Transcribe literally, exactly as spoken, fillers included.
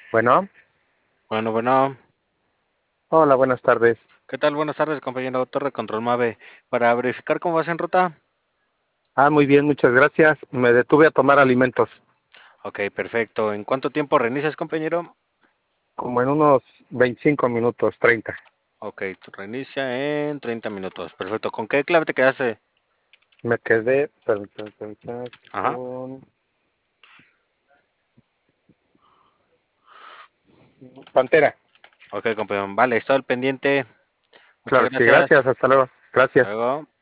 Bueno, Bueno, bueno, hola, buenas tardes. ¿qué tal? Buenas tardes, compañero Torre Control Mave. Para verificar cómo vas en ruta. Ah, muy bien, muchas gracias. Me detuve a tomar alimentos, Ok, perfecto. ¿En cuánto tiempo reinicias, compañero? como en unos veinticinco minutos, treinta. Ok, tu reinicia en treinta minutos. Perfecto. ¿Con qué clave te quedaste? Me quedé permítame, permítame, Ajá. con Pantera. Ok, compañero. Vale, estoy al pendiente. Muchas Claro que sí, gracias. gracias, hasta luego. Hasta Gracias. luego.